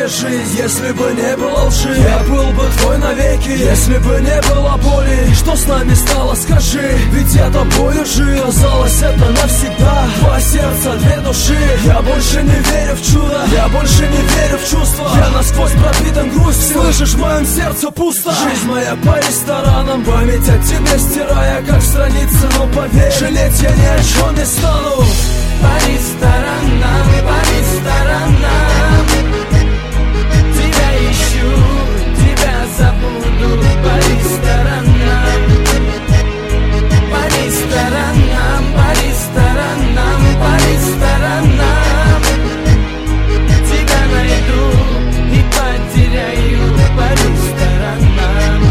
тебе жизнь, если бы не было лжи. Я был бы твой навеки, если бы не было боли. Что с нами стало, скажи, ведь я тобою жил. Казалось, это навсегда, два сердца, две души. Я больше не верю в чудо, я больше не верю в чувства. Я насквозь пропитан грустью, слышишь, в моем сердце пусто. Жизнь моя по ресторанам, память о тебе стирая, как страницы. Но поверь, жалеть я ни о чем не стану. По ресторанам, тебя ищу, тебя забуду. По ресторанам, тебя найду и потеряю. По ресторанам.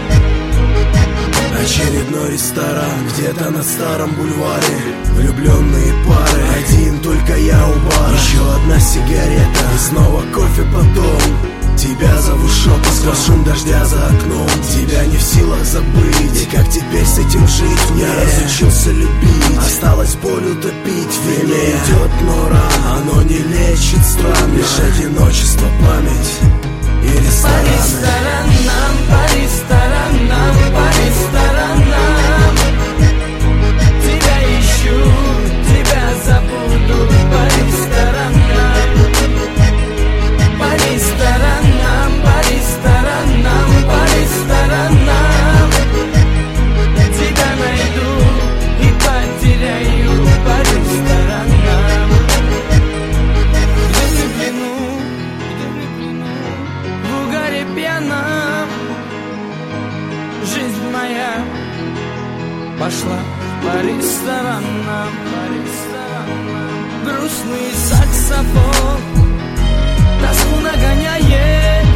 Очередной ресторан где-то на старом бульваре. Влюбленные пары, один только я у бара. Еще одна сигарета и снова кофе потом. Тебя зову шепотом, сквозь шум дождя за окном. Тебя не в силах забыть, и как теперь с этим жить? Я разучился любить, осталось боль утопить. Время идет, но рано, оно не лечит странно. Лишь одиночество, память и рестораны. По ресторанам, тебя ищу, тебя забуду. По ресторанам, тебя найду и потеряю. По ресторанам. Где в плену, в угаре пьяном, жизнь моя пошла по ресторанам. Грустный саксофон тоску нагоняет.